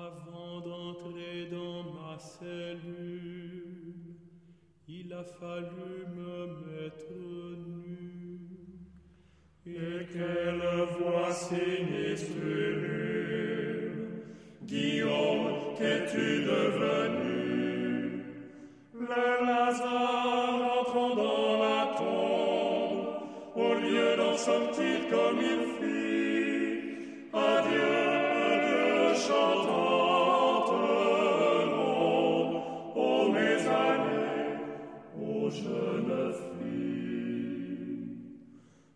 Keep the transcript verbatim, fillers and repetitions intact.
Avant d'entrer dans ma cellule, il a fallu me mettre nu. Et quelle voix sinistre, Guillaume, qu'es-tu devenu? Le Lazare entrant dans la tombe, au lieu d'en sortir,